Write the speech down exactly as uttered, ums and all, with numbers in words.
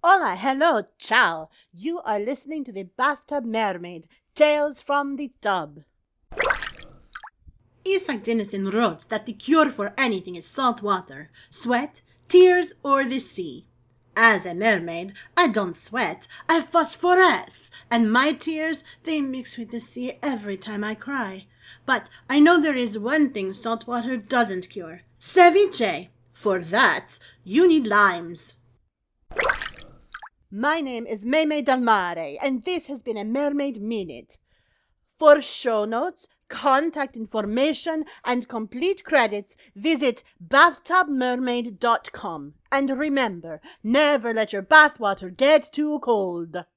Hola, hello, ciao. You are listening to the Bathtub Mermaid, Tales from the Tub. Isak Dinesen wrote that the cure for anything is salt water, sweat, tears, or the sea. As a mermaid, I don't sweat, I phosphorus, and my tears, they mix with the sea every time I cry. But I know there is one thing salt water doesn't cure, ceviche. For that, you need limes. My name is Meme Del Mare, and this has been a Mermaid Minute. For show notes, contact information, and complete credits, visit bathtub mermaid dot com. And remember, never let your bathwater get too cold.